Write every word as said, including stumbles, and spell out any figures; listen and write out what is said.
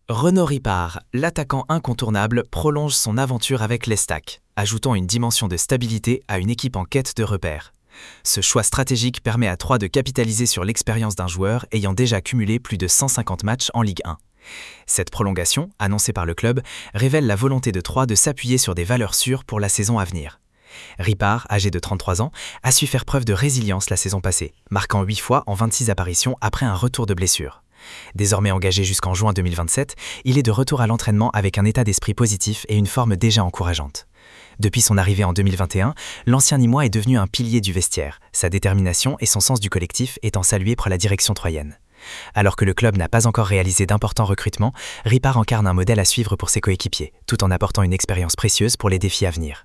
Renaud Ripard, l'attaquant incontournable, prolonge son aventure avec l'Estac, ajoutant une dimension de stabilité à une équipe en quête de repères. Ce choix stratégique permet à Troyes de capitaliser sur l'expérience d'un joueur ayant déjà cumulé plus de cent cinquante matchs en Ligue un. Cette prolongation, annoncée par le club, révèle la volonté de Troyes de s'appuyer sur des valeurs sûres pour la saison à venir. Ripard, âgé de trente-trois ans, a su faire preuve de résilience la saison passée, marquant huit fois en vingt-six apparitions après un retour de blessure. Désormais engagé jusqu'en juin deux mille vingt-sept, il est de retour à l'entraînement avec un état d'esprit positif et une forme déjà encourageante. Depuis son arrivée en deux mille vingt et un, l'ancien Nîmois est devenu un pilier du vestiaire, sa détermination et son sens du collectif étant salués par la direction troyenne. Alors que le club n'a pas encore réalisé d'importants recrutements, Ripard incarne un modèle à suivre pour ses coéquipiers, tout en apportant une expérience précieuse pour les défis à venir.